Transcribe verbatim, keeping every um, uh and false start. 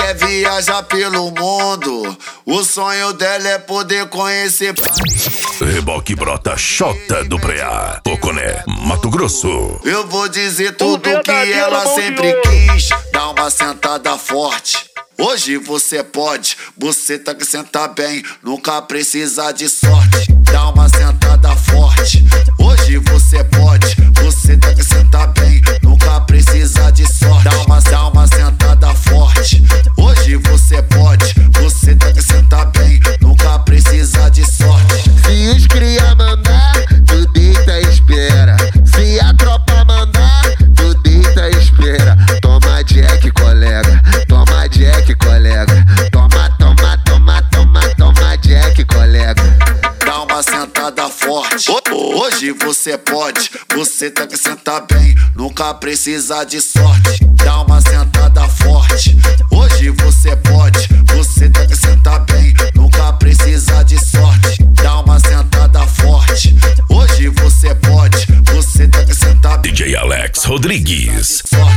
quer viajar pelo mundo. O sonho dela é poder conhecer Paris. Reboque brota Xota do Preá, Poconé, Mato Grosso. Eu vou dizer tudo que ela sempre quis. Dá uma sentada forte. Hoje você pode, você tá que senta bem, nunca precisa de sorte. Dá uma sentada forte. Hoje você pode, você tá que senta bem, nunca precisa de sorte. Dá uma, dá uma sentada forte. Hoje você pode, você tá que senta bem, nunca precisa de sorte. Se os cria mandar, tu deita e espera. Se a tropa mandar, tu deita e espera. Toma Jack, colega, toma Jack, colega. Toma, toma, toma, toma, toma Jack, colega. Dá uma sentada forte. Hoje você pode, você tá que senta bem, nunca precisa de sorte. Dá uma sentada forte. Hoje você pode, você tá que senta bem, nunca precisa de sorte. Dá uma sentada forte. Hoje você pode, você tá que senta bem. D J Alex Rodrigues.